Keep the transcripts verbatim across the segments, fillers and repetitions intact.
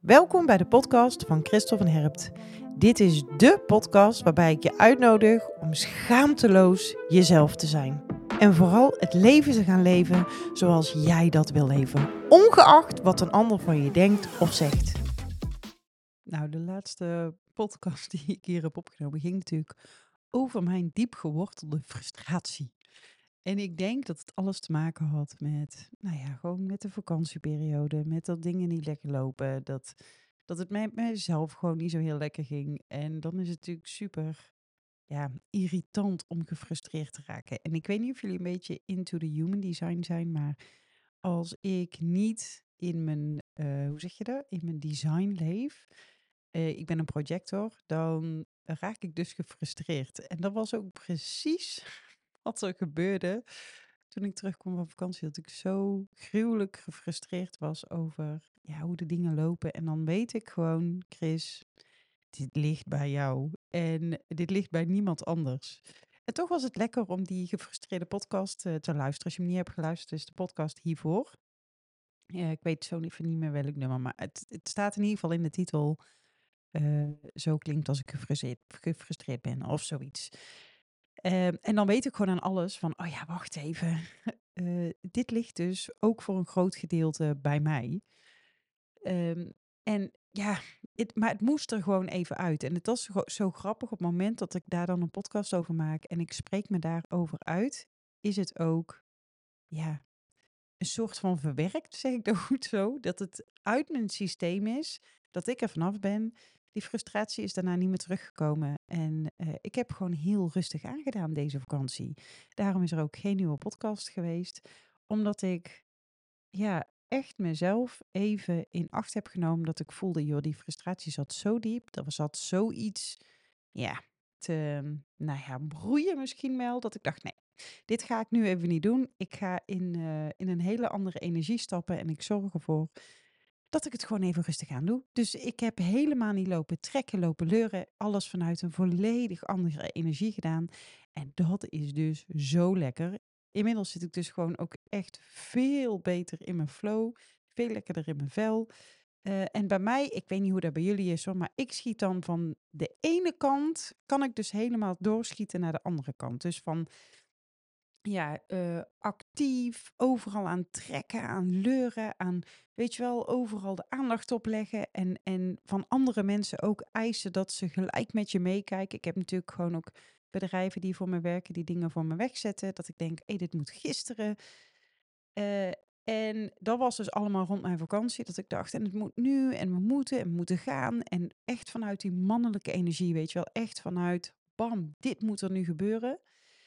Welkom bij de podcast van Christel van Herpt. Dit is dé podcast waarbij ik je uitnodig om schaamteloos jezelf te zijn. En vooral het leven te gaan leven zoals jij dat wil leven. Ongeacht wat een ander van je denkt of zegt. Nou, de laatste podcast die ik hier heb opgenomen ging natuurlijk over mijn diep gewortelde frustratie. En ik denk dat het alles te maken had met, nou ja, gewoon met de vakantieperiode, met dat dingen niet lekker lopen, dat, dat het met mezelf gewoon niet zo heel lekker ging. En dan is het natuurlijk super, ja, irritant om gefrustreerd te raken. En ik weet niet of jullie een beetje into the human design zijn, maar als ik niet in mijn, eh, hoe zeg je dat, in mijn design leef, eh, ik ben een projector, dan raak ik dus gefrustreerd. En dat was ook precies wat er gebeurde toen ik terugkwam van vakantie. Dat ik zo gruwelijk gefrustreerd was over ja, hoe de dingen lopen. En dan weet ik gewoon, Chris, dit ligt bij jou. En dit ligt bij niemand anders. En toch was het lekker om die gefrustreerde podcast eh, te luisteren. Als je hem niet hebt geluisterd, is de podcast hiervoor. Ja, ik weet zo niet, niet meer welk nummer, maar het, het staat in ieder geval in de titel. eh, zo klinkt als ik gefrustreerd, gefrustreerd ben of zoiets. Ehm, en dan weet ik gewoon aan alles van, oh ja, wacht even. Eh, dit ligt dus ook voor een groot gedeelte bij mij. Ehm, en ja, het, maar het moest er gewoon even uit. En het was zo, zo grappig op het moment dat ik daar dan een podcast over maak en ik spreek me daarover uit, is het ook, ja, een soort van verwerkt, zeg ik dat goed zo, dat het uit mijn systeem is, dat ik er vanaf ben. Die frustratie is daarna niet meer teruggekomen. En eh, ik heb gewoon heel rustig aangedaan deze vakantie. Daarom is er ook geen nieuwe podcast geweest, omdat ik ja, echt mezelf even in acht heb genomen dat ik voelde, joh, die frustratie zat zo diep, er zat zoiets, ja, te, nou ja, broeien misschien wel, dat ik dacht, nee, dit ga ik nu even niet doen. Ik ga in, eh, in een hele andere energie stappen en ik zorg ervoor dat ik het gewoon even rustig aan doe. Dus ik heb helemaal niet lopen trekken, lopen leuren, alles vanuit een volledig andere energie gedaan. En dat is dus zo lekker. Inmiddels zit ik dus gewoon ook echt veel beter in mijn flow, veel lekkerder in mijn vel. Eh, en bij mij, ik weet niet hoe dat bij jullie is hoor, maar ik schiet dan van de ene kant, kan ik dus helemaal doorschieten naar de andere kant. Dus van ja, eh, actief, overal aan trekken, aan leuren, aan, weet je wel, overal de aandacht op leggen en, en van andere mensen ook eisen dat ze gelijk met je meekijken. Ik heb natuurlijk gewoon ook bedrijven die voor me werken, die dingen voor me wegzetten, dat ik denk, hé, dit moet gisteren. Eh, en dat was dus allemaal rond mijn vakantie, dat ik dacht, en het moet nu, en we moeten, en we moeten gaan. En echt vanuit die mannelijke energie, weet je wel, echt vanuit, bam, dit moet er nu gebeuren.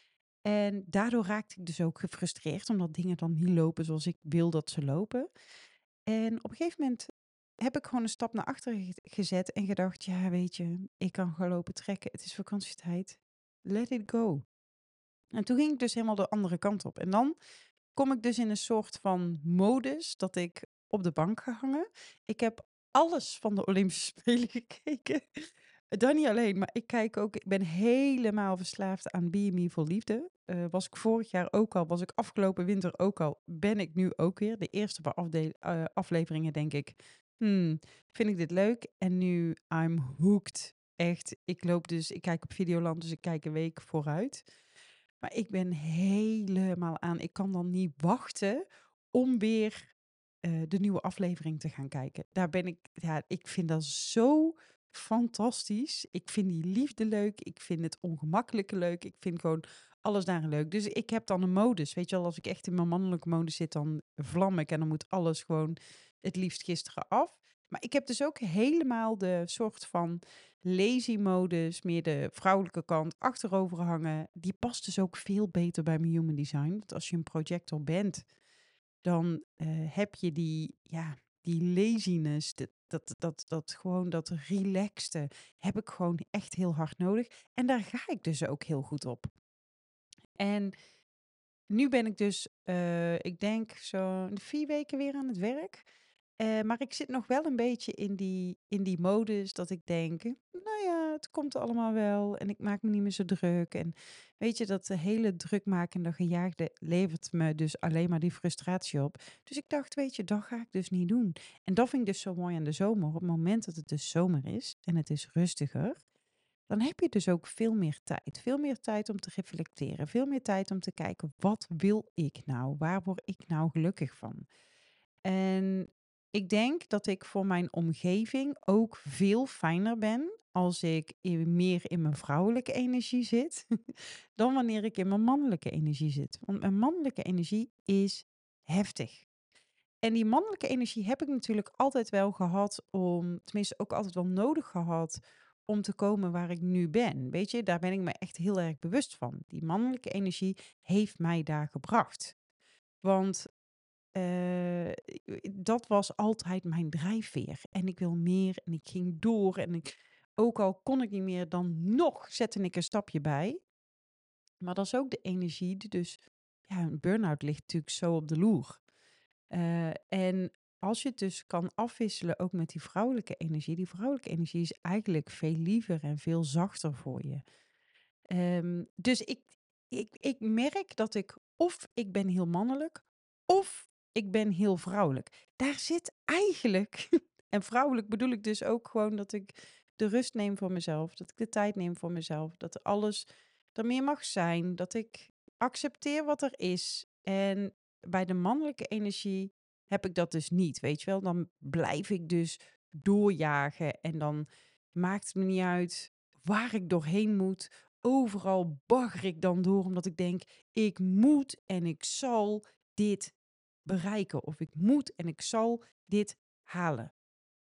En daardoor raakte ik dus ook gefrustreerd, omdat dingen dan niet lopen zoals ik wil dat ze lopen. En op een gegeven moment heb ik gewoon een stap naar achteren ge- gezet en gedacht, ja, weet je, ik kan gaan lopen trekken. Het is vakantietijd. Let it go. En toen ging ik dus helemaal de andere kant op. En dan kom ik dus in een soort van modus dat ik op de bank ga hangen. Ik heb alles van de Olympische Spelen gekeken. Dan niet alleen, maar ik kijk ook, ik ben helemaal verslaafd aan B en Me voor Liefde. Eh, was ik vorig jaar ook al, was ik afgelopen winter ook al, ben ik nu ook weer. De eerste paar afde- eh, afleveringen denk ik, hmm, vind ik dit leuk? En nu, I'm hooked. Echt, ik loop dus, ik kijk op Videoland, dus ik kijk een week vooruit. Maar ik ben helemaal aan. Ik kan dan niet wachten om weer eh, de nieuwe aflevering te gaan kijken. Daar ben ik, ja, ik vind dat zo fantastisch. Ik vind die liefde leuk. Ik vind het ongemakkelijke leuk. Ik vind gewoon alles daarin leuk. Dus ik heb dan een modus. Weet je wel, als ik echt in mijn mannelijke modus zit, dan vlam ik en dan moet alles gewoon het liefst gisteren af. Maar ik heb dus ook helemaal de soort van lazy modus, meer de vrouwelijke kant, achterover hangen. Die past dus ook veel beter bij mijn human design. Want als je een projector bent, dan eh, heb je die, ja, die laziness, dat, dat, dat, dat gewoon dat relaxte, heb ik gewoon echt heel hard nodig. En daar ga ik dus ook heel goed op. En nu ben ik dus, eh, ik denk zo vier weken weer aan het werk. Eh, maar ik zit nog wel een beetje in die, in die modus dat ik denk, nou ja, nou, het komt allemaal wel en ik maak me niet meer zo druk. En weet je, dat hele drukmakende gejaagde levert me dus alleen maar die frustratie op. Dus ik dacht, weet je, dat ga ik dus niet doen. En dat vind ik dus zo mooi aan de zomer. Op het moment dat het dus zomer is en het is rustiger, dan heb je dus ook veel meer tijd. Veel meer tijd om te reflecteren. Veel meer tijd om te kijken, wat wil ik nou? Waar word ik nou gelukkig van? En ik denk dat ik voor mijn omgeving ook veel fijner ben als ik in- meer in mijn vrouwelijke energie zit, dan wanneer ik in mijn mannelijke energie zit. Want mijn mannelijke energie is heftig. En die mannelijke energie heb ik natuurlijk altijd wel gehad om, tenminste ook altijd wel nodig gehad om te komen waar ik nu ben. Weet je, daar ben ik me echt heel erg bewust van. Die mannelijke energie heeft mij daar gebracht. Want eh, dat was altijd mijn drijfveer. En ik wil meer en ik ging door. En ik, ook al kon ik niet meer, dan nog zette ik een stapje bij. Maar dat is ook de energie die dus, ja, een burn-out ligt natuurlijk zo op de loer. Eh, en als je het dus kan afwisselen ook met die vrouwelijke energie. Die vrouwelijke energie is eigenlijk veel liever en veel zachter voor je. Ehm, dus ik, ik, ik merk dat ik of ik ben heel mannelijk of ik ben heel vrouwelijk. Daar zit eigenlijk, en vrouwelijk bedoel ik dus ook gewoon dat ik de rust neem voor mezelf, dat ik de tijd neem voor mezelf, dat alles er meer mag zijn, dat ik accepteer wat er is. En bij de mannelijke energie heb ik dat dus niet, weet je wel. Dan blijf ik dus doorjagen en dan maakt het me niet uit waar ik doorheen moet. Overal bagger ik dan door omdat ik denk, ik moet en ik zal dit bereiken. Of ik moet en ik zal dit halen.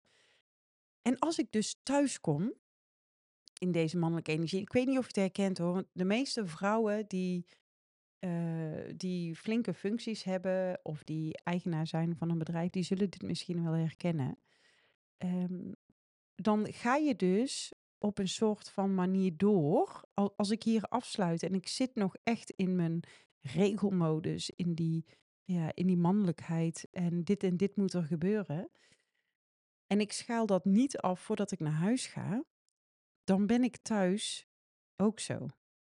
En als ik dus thuis kom in deze mannelijke energie, ik weet niet of je het herkent hoor, want de meeste vrouwen die, eh, die flinke functies hebben of die eigenaar zijn van een bedrijf, die zullen dit misschien wel herkennen. Ehm, dan ga je dus op een soort van manier door. Al- Als ik hier afsluit en ik zit nog echt in mijn regelmodus, in die, ja, in die mannelijkheid en dit en dit moet er gebeuren. En ik schaal dat niet af voordat ik naar huis ga, dan ben ik thuis ook zo.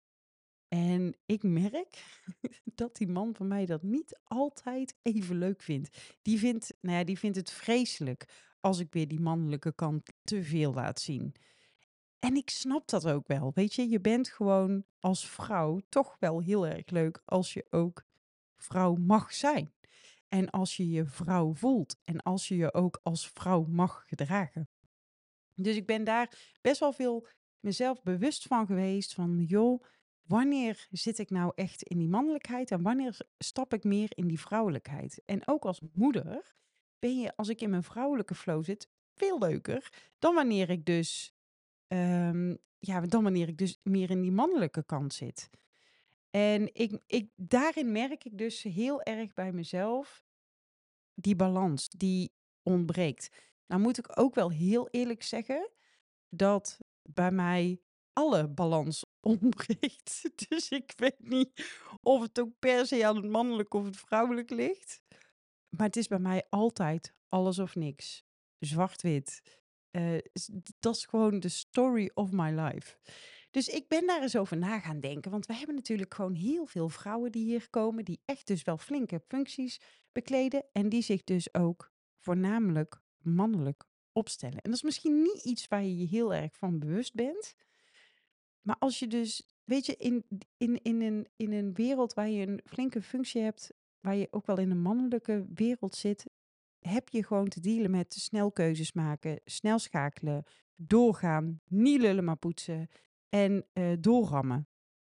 En ik merk dat die man van mij dat niet altijd even leuk vindt. Die vindt, nou ja, die vindt het vreselijk als ik weer die mannelijke kant te veel laat zien. En ik snap dat ook wel. Weet je, je bent gewoon als vrouw toch wel heel erg leuk als je ook vrouw mag zijn. En als je je vrouw voelt en als je je ook als vrouw mag gedragen. Dus ik ben daar best wel veel mezelf bewust van geweest van, joh, wanneer zit ik nou echt in die mannelijkheid en wanneer stap ik meer in die vrouwelijkheid? En ook als moeder ben je, als ik in mijn vrouwelijke flow zit, veel leuker dan wanneer ik dus Ehm, ja, dan wanneer ik dus meer in die mannelijke kant zit. En ik, ik, daarin merk ik dus heel erg bij mezelf die balans die ontbreekt. Nou moet ik ook wel heel eerlijk zeggen dat bij mij alle balans ontbreekt. Dus ik weet niet of het ook per se aan het mannelijk of het vrouwelijk ligt. Maar het is bij mij altijd alles of niks. Zwart-wit. Eh, s- dat is gewoon de story of my life. Dus ik ben daar eens over na gaan denken. Want we hebben natuurlijk gewoon heel veel vrouwen die hier komen. Die echt dus wel flinke functies bekleden. En die zich dus ook voornamelijk mannelijk opstellen. En dat is misschien niet iets waar je je heel erg van bewust bent. Maar als je dus, weet je, in, in, in, een, in een wereld waar je een flinke functie hebt, waar je ook wel in een mannelijke wereld zit, heb je gewoon te dealen met snel keuzes maken, snel schakelen, doorgaan, niet lullen maar poetsen en eh, doorrammen.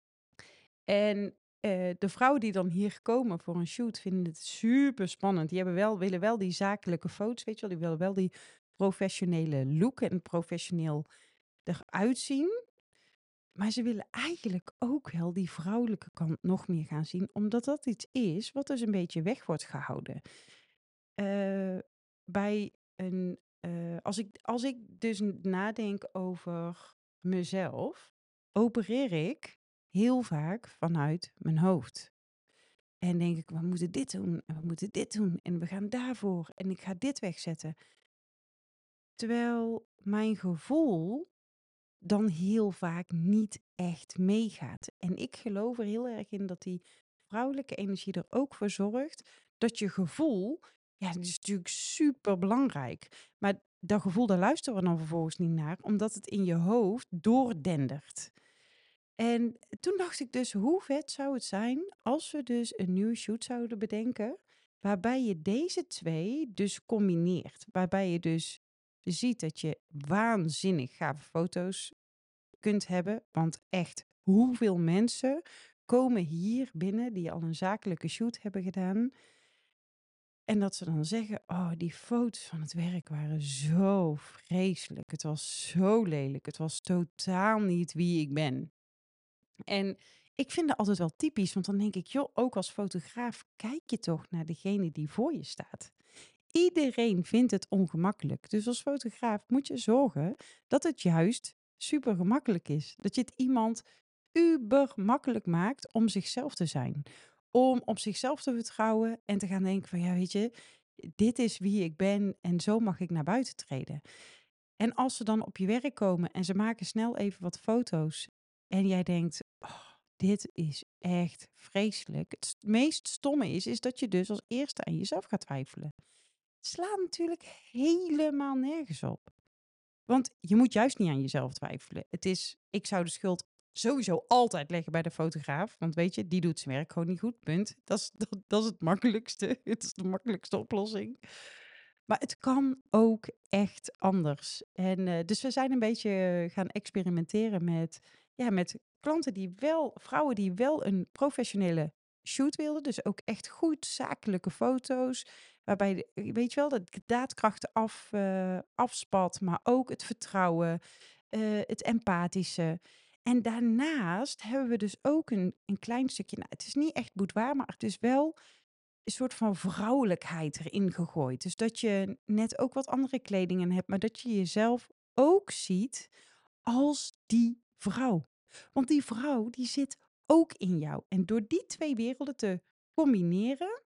En eh, de vrouwen die dan hier komen voor een shoot vinden het super spannend. Die hebben wel, willen wel die zakelijke foto's, weet je wel, die willen wel die professionele look en professioneel eruit zien. Maar ze willen eigenlijk ook wel die vrouwelijke kant nog meer gaan zien, omdat dat iets is wat dus een beetje weg wordt gehouden. Eh, bij een, eh, als ik, als ik dus nadenk over mezelf, opereer ik heel vaak vanuit mijn hoofd. En denk ik, we moeten dit doen en we moeten dit doen en we gaan daarvoor en ik ga dit wegzetten. Terwijl mijn gevoel dan heel vaak niet echt meegaat. En ik geloof er heel erg in dat die vrouwelijke energie er ook voor zorgt dat je gevoel, ja, dat is natuurlijk super belangrijk. Maar dat gevoel, daar luisteren we dan vervolgens niet naar, omdat het in je hoofd doordendert. En toen dacht ik dus, hoe vet zou het zijn als we dus een nieuwe shoot zouden bedenken, waarbij je deze twee dus combineert. Waarbij je dus ziet dat je waanzinnig gave foto's kunt hebben. Want echt, hoeveel mensen komen hier binnen die al een zakelijke shoot hebben gedaan. En dat ze dan zeggen, oh, die foto's van het werk waren zo vreselijk. Het was zo lelijk. Het was totaal niet wie ik ben. En ik vind dat altijd wel typisch, want dan denk ik, joh, ook als fotograaf kijk je toch naar degene die voor je staat. Iedereen vindt het ongemakkelijk. Dus als fotograaf moet je zorgen dat het juist super gemakkelijk is. Dat je het iemand uber makkelijk maakt om zichzelf te zijn. Om op zichzelf te vertrouwen en te gaan denken van, ja, weet je, dit is wie ik ben en zo mag ik naar buiten treden. En als ze dan op je werk komen en ze maken snel even wat foto's en jij denkt, oh, dit is echt vreselijk. Het st- meest stomme is, is dat je dus als eerste aan jezelf gaat twijfelen. Het slaat natuurlijk helemaal nergens op. Want je moet juist niet aan jezelf twijfelen. Het is, ik zou de schuld sowieso altijd leggen bij de fotograaf. Want weet je, die doet zijn werk gewoon niet goed, punt. Dat is, dat, dat is het makkelijkste. Het is de makkelijkste oplossing. Maar het kan ook echt anders. En eh, dus we zijn een beetje gaan experimenteren met, ja, met klanten die wel, vrouwen die wel een professionele shoot wilden. Dus ook echt goed zakelijke foto's. Waarbij, de, weet je wel, dat daadkrachten af, eh, afspat, maar ook het vertrouwen, eh, het empathische. En daarnaast hebben we dus ook een, een klein stukje, nou, het is niet echt boudoir, maar het is wel een soort van vrouwelijkheid erin gegooid. Dus dat je net ook wat andere kledingen hebt, maar dat je jezelf ook ziet als die vrouw. Want die vrouw, die zit ook in jou. En door die twee werelden te combineren,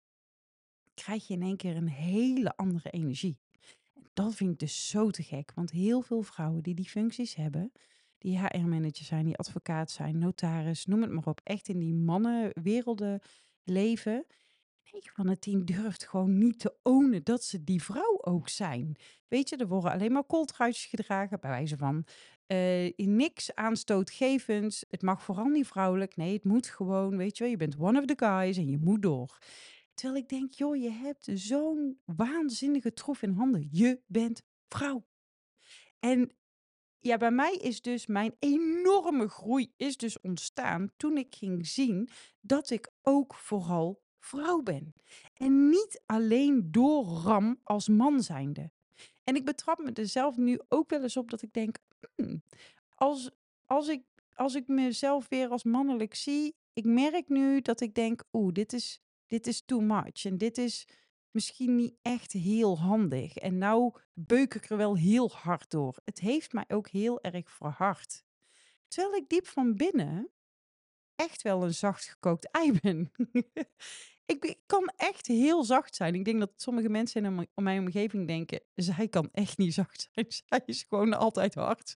krijg je in één keer een hele andere energie. Dat vind ik dus zo te gek. Want heel veel vrouwen die die functies hebben, die H R-manager zijn, die advocaat zijn, notaris, noem het maar op, echt in die mannenwerelden leven. negen van de tien durft gewoon niet te ownen dat ze die vrouw ook zijn. Weet je, er worden alleen maar kooltruitjes gedragen, bij wijze van eh, niks aanstootgevends. Het mag vooral niet vrouwelijk. Nee, het moet gewoon, weet je wel, je bent one of the guys en je moet door. Terwijl ik denk, joh, je hebt zo'n waanzinnige troef in handen. Je bent vrouw. En ja, bij mij is dus mijn enorme groei is dus ontstaan toen ik ging zien dat ik ook vooral vrouw ben. En niet alleen doorram als man zijnde. En ik betrap me er zelf nu ook wel eens op dat ik denk, "Hmm, als, als, ik, als ik mezelf weer als mannelijk zie, ik merk nu dat ik denk, oeh, dit is, dit is too much. En dit is misschien niet echt heel handig. En nou beuk ik er wel heel hard door. Het heeft mij ook heel erg verhard. Terwijl ik diep van binnen echt wel een zacht gekookt ei ben. ik, ben- ik kan echt heel zacht zijn. Ik denk dat sommige mensen in om- mijn omgeving denken, zij kan echt niet zacht zijn. Zij is gewoon altijd hard.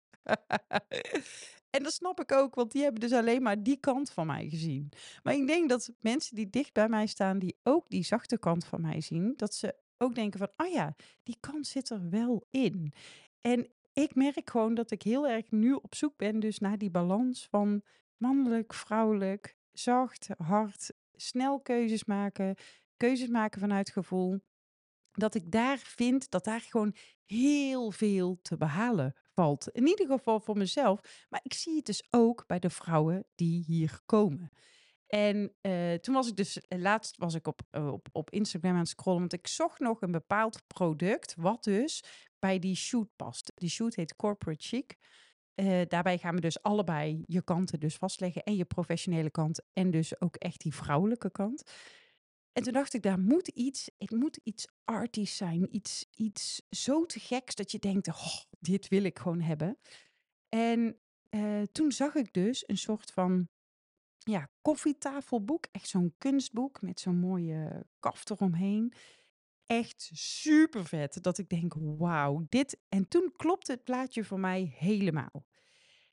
En dat snap ik ook, want die hebben dus alleen maar die kant van mij gezien. Maar ik denk dat mensen die dicht bij mij staan, die ook die zachte kant van mij zien, dat ze ook denken van, oh ja, die kant zit er wel in. En ik merk gewoon dat ik heel erg nu op zoek ben dus naar die balans van mannelijk, vrouwelijk, zacht, hard, snel keuzes maken, keuzes maken vanuit gevoel. Dat ik daar vind dat daar gewoon heel veel te behalen valt. In ieder geval voor mezelf. Maar ik zie het dus ook bij de vrouwen die hier komen. En eh, toen was ik dus, eh, laatst was ik op, eh, op, op Instagram aan het scrollen, want ik zocht nog een bepaald product, wat dus bij die shoot past. Die shoot heet Corporate Chic. Eh, daarbij gaan we dus allebei je kanten dus vastleggen en je professionele kant en dus ook echt die vrouwelijke kant. En toen dacht ik, daar moet iets, het moet iets artisch zijn, iets, iets zo te geks dat je denkt, oh, dit wil ik gewoon hebben. En eh, toen zag ik dus een soort van ja, koffietafelboek. Echt zo'n kunstboek met zo'n mooie kaft eromheen. Echt super vet. Dat ik denk, wauw, dit. En toen klopte het plaatje voor mij helemaal.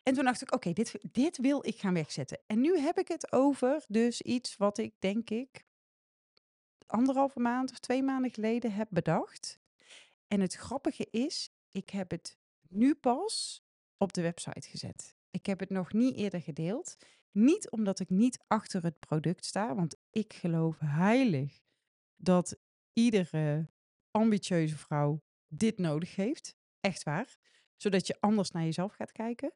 En toen dacht ik, oké, dit, dit wil ik gaan wegzetten. En nu heb ik het over dus iets wat ik denk ik anderhalve maand of twee maanden geleden heb bedacht. En het grappige is, ik heb het nu pas op de website gezet. Ik heb het nog niet eerder gedeeld. Niet omdat ik niet achter het product sta, want ik geloof heilig dat iedere ambitieuze vrouw dit nodig heeft. Echt waar. Zodat je anders naar jezelf gaat kijken.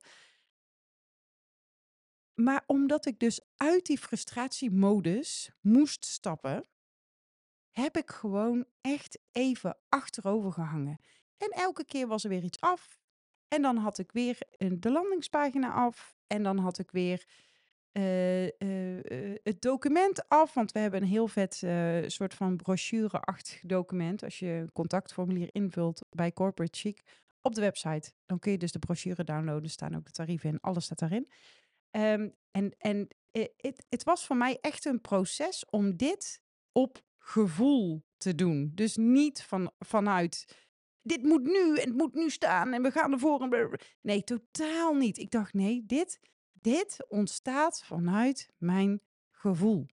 Maar omdat ik dus uit die frustratiemodus moest stappen, heb ik gewoon echt even achterover gehangen. En elke keer was er weer iets af. En dan had ik weer een, de landingspagina af. En dan had ik weer eh, eh, eh, het document af. Want we hebben een heel vet eh, soort van brochure-achtig document. Als je een contactformulier invult bij Corporate Chic op de website, dan kun je dus de brochure downloaden. Er staan ook de tarieven in, alles staat daarin. Um, en en eh, het, het was voor mij echt een proces om dit op gevoel te doen. Dus niet van, vanuit, dit moet nu en het moet nu staan en we gaan ervoor. En blablabla. Nee, totaal niet. Ik dacht, nee, dit, dit ontstaat vanuit mijn gevoel.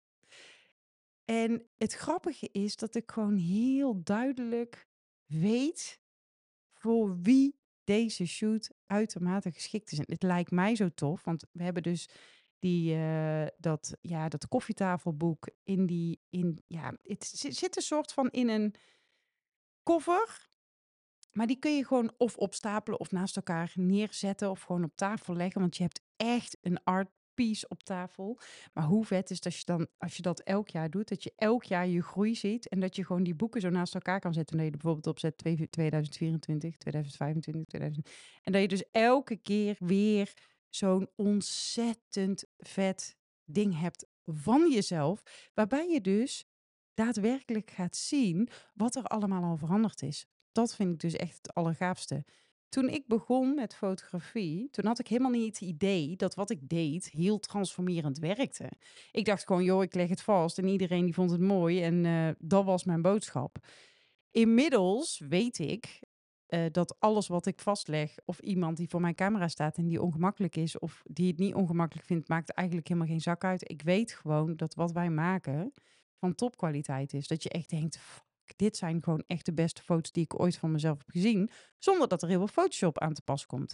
En het grappige is dat ik gewoon heel duidelijk weet voor wie deze shoot uitermate geschikt is. En het lijkt mij zo tof, want we hebben dus die, uh, dat, ja, dat koffietafelboek in die, in, ja, het zit een soort van in een koffer, maar die kun je gewoon of opstapelen of naast elkaar neerzetten of gewoon op tafel leggen, want je hebt echt een art piece op tafel. Maar hoe vet is dat je dan, als je dat elk jaar doet, dat je elk jaar je groei ziet en dat je gewoon die boeken zo naast elkaar kan zetten. En dat je er bijvoorbeeld op zet tweeduizend vierentwintig, tweeduizend vijfentwintig, tweeduizend. En dat je dus elke keer weer zo'n ontzettend vet ding hebt van jezelf, waarbij je dus daadwerkelijk gaat zien wat er allemaal al veranderd is. Dat vind ik dus echt het allergaafste. Toen ik begon met fotografie, toen had ik helemaal niet het idee dat wat ik deed heel transformerend werkte. Ik dacht gewoon, joh, ik leg het vast en iedereen die vond het mooi en uh, dat was mijn boodschap. Inmiddels weet ik uh, dat alles wat ik vastleg of iemand die voor mijn camera staat en die ongemakkelijk is of die het niet ongemakkelijk vindt, maakt eigenlijk helemaal geen zak uit. Ik weet gewoon dat wat wij maken van topkwaliteit is. Dat je echt denkt, dit zijn gewoon echt de beste foto's die ik ooit van mezelf heb gezien, zonder dat er heel veel Photoshop aan te pas komt.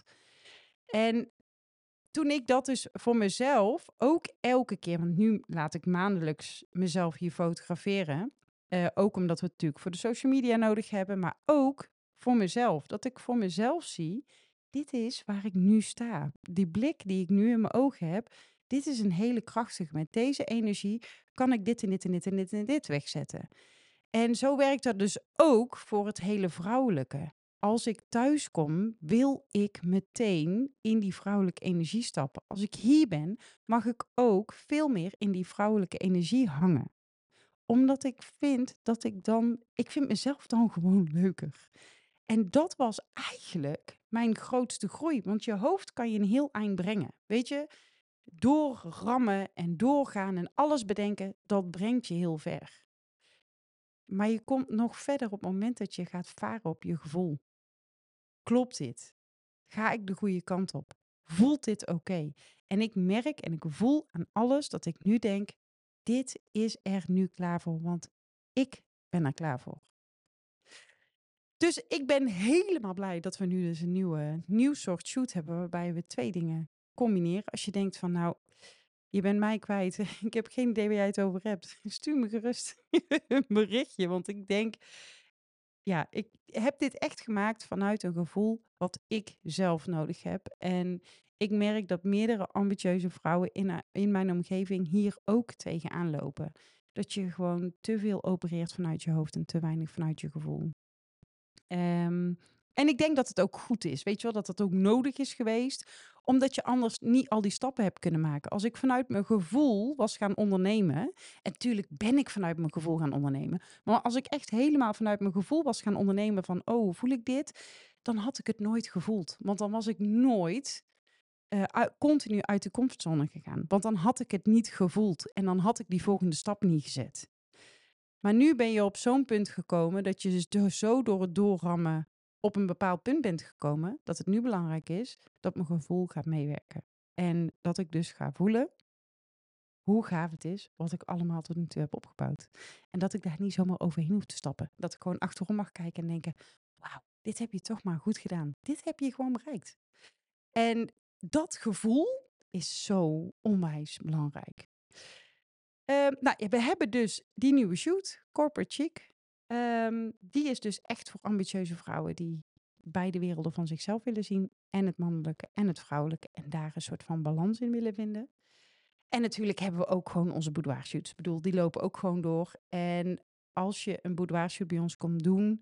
En toen ik dat dus voor mezelf ook elke keer, want nu laat ik maandelijks mezelf hier fotograferen, uh, ook omdat we het natuurlijk voor de social media nodig hebben, maar ook voor mezelf. Dat ik voor mezelf zie, dit is waar ik nu sta. Die blik die ik nu in mijn ogen heb, dit is een hele krachtige. Met deze energie kan ik dit en dit en dit en dit en dit wegzetten. En zo werkt dat dus ook voor het hele vrouwelijke. Als ik thuis kom, wil ik meteen in die vrouwelijke energie stappen. Als ik hier ben, mag ik ook veel meer in die vrouwelijke energie hangen. Omdat ik vind dat ik dan... Ik vind mezelf dan gewoon leuker. En dat was eigenlijk mijn grootste groei. Want je hoofd kan je een heel eind brengen. Weet je, doorrammen en doorgaan en alles bedenken, dat brengt je heel ver. Maar je komt nog verder op het moment dat je gaat varen op je gevoel. Klopt dit? Ga ik de goede kant op? Voelt dit oké? Okay? En ik merk en ik voel aan alles dat ik nu denk, dit is er nu klaar voor, want ik ben er klaar voor. Dus ik ben helemaal blij dat we nu dus een nieuwe, nieuw soort shoot hebben, waarbij we twee dingen combineren. Als je denkt van, nou, je bent mij kwijt. Ik heb geen idee waar jij het over hebt. Stuur me gerust een berichtje. Want ik denk, ja, ik heb dit echt gemaakt vanuit een gevoel wat ik zelf nodig heb. En ik merk dat meerdere ambitieuze vrouwen in, in mijn omgeving hier ook tegenaan lopen. Dat je gewoon te veel opereert vanuit je hoofd en te weinig vanuit je gevoel. Um, en ik denk dat het ook goed is, weet je wel, dat het ook nodig is geweest, omdat je anders niet al die stappen hebt kunnen maken. Als ik vanuit mijn gevoel was gaan ondernemen, en natuurlijk ben ik vanuit mijn gevoel gaan ondernemen, maar als ik echt helemaal vanuit mijn gevoel was gaan ondernemen van, oh, voel ik dit? Dan had ik het nooit gevoeld, want dan was ik nooit uh, uit, continu uit de comfortzone gegaan, want dan had ik het niet gevoeld en dan had ik die volgende stap niet gezet. Maar nu ben je op zo'n punt gekomen dat je dus zo door het doorrammen op een bepaald punt ben gekomen dat het nu belangrijk is dat mijn gevoel gaat meewerken. En dat ik dus ga voelen hoe gaaf het is wat ik allemaal tot nu toe heb opgebouwd. En dat ik daar niet zomaar overheen hoef te stappen. Dat ik gewoon achterom mag kijken en denken, wauw, dit heb je toch maar goed gedaan. Dit heb je gewoon bereikt. En dat gevoel is zo onwijs belangrijk. Ehm, nou, ja, we hebben dus die nieuwe shoot, Corporate Chic. Ehm, die is dus echt voor ambitieuze vrouwen die beide werelden van zichzelf willen zien. En het mannelijke en het vrouwelijke. En daar een soort van balans in willen vinden. En natuurlijk hebben we ook gewoon onze boudoir shoots. Ik bedoel, die lopen ook gewoon door. En als je een boudoir shoot bij ons komt doen,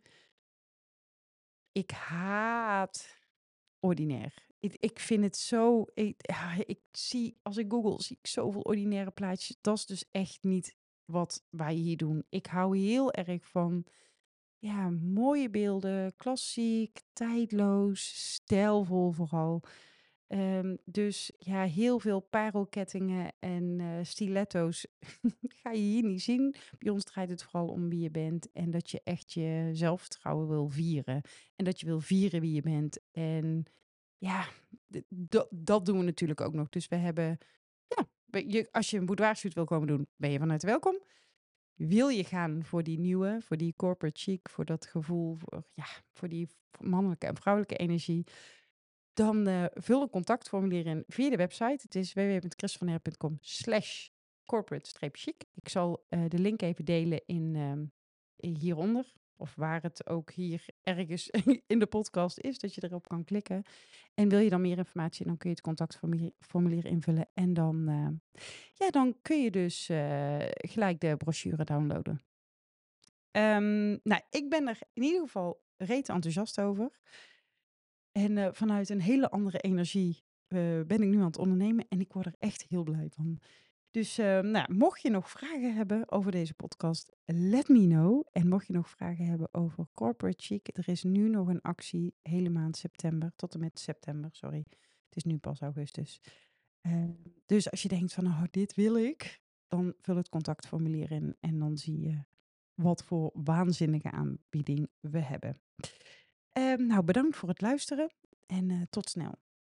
ik haat ordinair. Ik, ik vind het zo. Ik, ja, ik zie, als ik google, zie ik zoveel ordinaire plaatjes. Dat is dus echt niet wat wij hier doen. Ik hou heel erg van ja, mooie beelden, klassiek, tijdloos, stijlvol vooral. Ehm, dus ja, heel veel parelkettingen en eh, stiletto's ga je hier niet zien. Bij ons draait het vooral om wie je bent en dat je echt je zelfvertrouwen wil vieren. En dat je wil vieren wie je bent. En ja, d- dat dat doen we natuurlijk ook nog. Dus we hebben, ja, we- je, als je een boudoir shoot wil komen doen, ben je van harte welkom. Wil je gaan voor die nieuwe, voor die corporate chic, voor dat gevoel, voor, ja, voor die mannelijke en vrouwelijke energie, dan eh, vul een contactformulier in via de website. Het is w w w punt chrisvanherp.com slash corporate-chic. Ik zal eh, de link even delen in ehm, hieronder. Of waar het ook hier ergens in de podcast is, dat je erop kan klikken. En wil je dan meer informatie, dan kun je het contactformulier formulier invullen. En dan, eh, ja, dan kun je dus eh, gelijk de brochure downloaden. Ehm, nou, ik ben er in ieder geval rete enthousiast over. En eh, vanuit een hele andere energie eh, ben ik nu aan het ondernemen. En ik word er echt heel blij van. Dus eh, nou, mocht je nog vragen hebben over deze podcast, let me know. En mocht je nog vragen hebben over Corporate Chic, er is nu nog een actie hele maand september, tot en met september, sorry. Het is nu pas augustus. Eh, dus als je denkt van, oh, dit wil ik, dan vul het contactformulier in en dan zie je wat voor waanzinnige aanbieding we hebben. Eh, nou, bedankt voor het luisteren en eh, tot snel.